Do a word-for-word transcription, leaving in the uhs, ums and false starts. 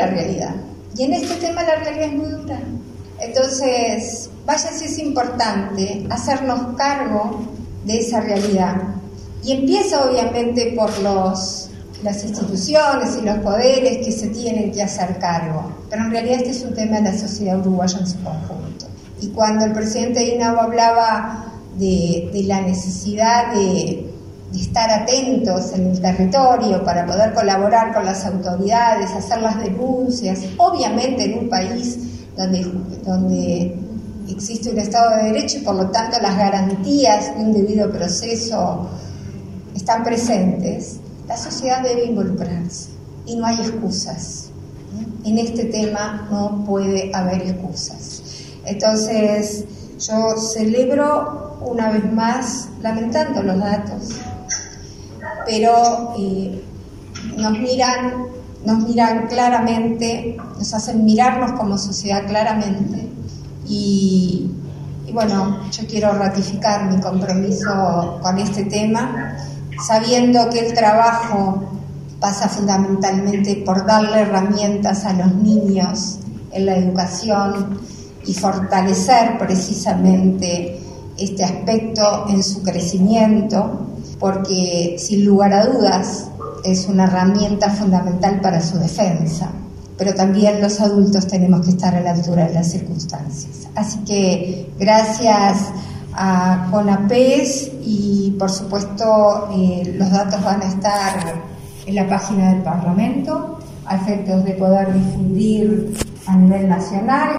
la realidad. Y en este tema la realidad es muy dura. Entonces, vaya si es importante hacernos cargo de esa realidad. Y empieza obviamente por los, las instituciones y los poderes que se tienen que hacer cargo. Pero en realidad este es un tema de la sociedad uruguaya en su conjunto. Y cuando el presidente Inau hablaba de, de la necesidad de, de estar atentos en el territorio para poder colaborar con las autoridades, hacer las denuncias, obviamente en un país donde, donde existe un Estado de Derecho y por lo tanto las garantías de un debido proceso están presentes, la sociedad debe involucrarse y no hay excusas. En este tema no puede haber excusas. Entonces, yo celebro una vez más, lamentando los datos, pero eh, nos miran, nos miran claramente, nos hacen mirarnos como sociedad claramente. Y, y bueno, yo quiero ratificar mi compromiso con este tema, sabiendo que el trabajo pasa fundamentalmente por darle herramientas a los niños en la educación y fortalecer precisamente este aspecto en su crecimiento, porque sin lugar a dudas es una herramienta fundamental para su defensa, pero también los adultos tenemos que estar a la altura de las circunstancias. Así que gracias a CONAPES y por supuesto eh, los datos van a estar en la página del Parlamento a efectos de poder difundir a nivel nacional.